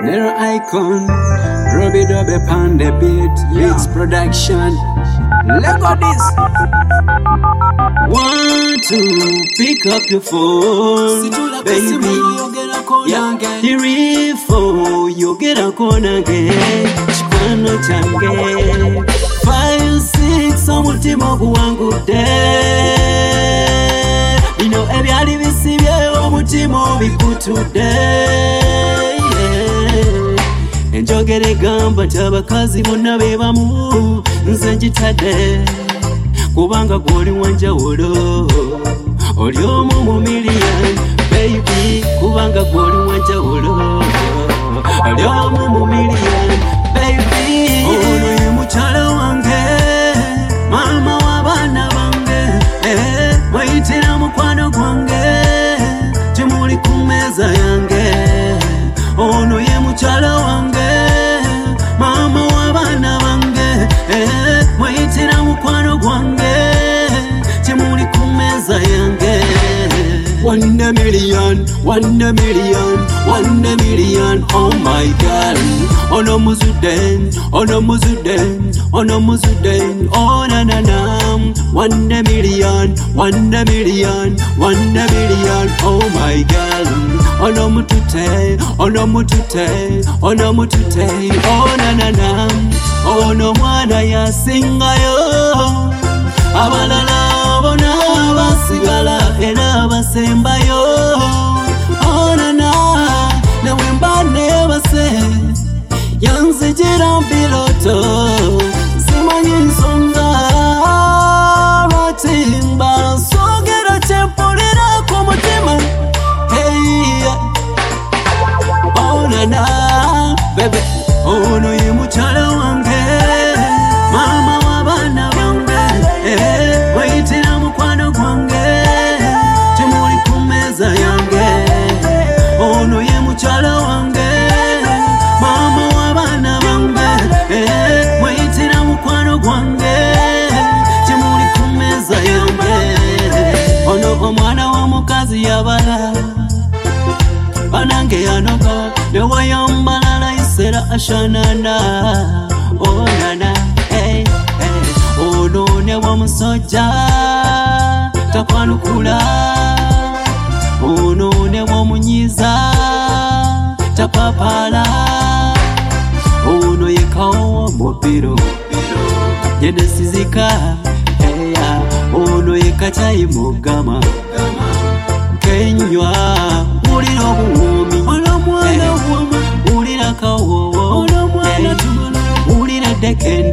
Nero Icon, Robbie Dubby Pan the beat, Beats Production. Let go this. Want to pick up your phone, baby. Yeah, here for you get a corner again. Chikano change 5-6 omutima gwangu de. Bino ebyali bisibye omutima obikutude. Enjogere gamba tabakazi bonna bebamu nze njitadde kubanga gwoli wanjawulo oli omu mu million baby kubanga gwoli wanjawulo oli omu mu million baby ono ye mukyala wange mama w'abaana bange wayitira mukwano gwange kimuli ku mmeeza yange ono ye mukyala wange mama w'abaana bange wayitira mukwano gwange kimuli ku mmeeza yange 1 million, 1 million, 1 million, oh my God. Ono muzuden, ono muzuden, ono muzuden, oh na na na. 1 million, 1 million, 1 million, oh my God. Ono mutute, ono mutute, ono mutute, oh na na na. Ono mwana yasingayo, abalala bona basigala era basembayo. Onana nawe mbane base yanzijira mbiloto simanyi nsonga batimba sogera kyempulira ku mutima. Hey, onana bebe ono ye mukyala wange mama w'abaana bange wayitira mukwano gwange kimuli ku mmeeza yange. Ono ye mukyala wange mama w'abaana bange wayitira mukwano gwange kimuli ku mmeeza yange. Ono omwana w'omukazi yabala banange yanoga newayambala layisera ashanana onana. Hey, hey. Ono ne w'omusojja takwanukula ono ne w'omunyiza tapapala ono yekawo mubiro yenesizika eya ono yekatayi mugama kenywa ulira obuwoomi ulira kawowo ulira dekeni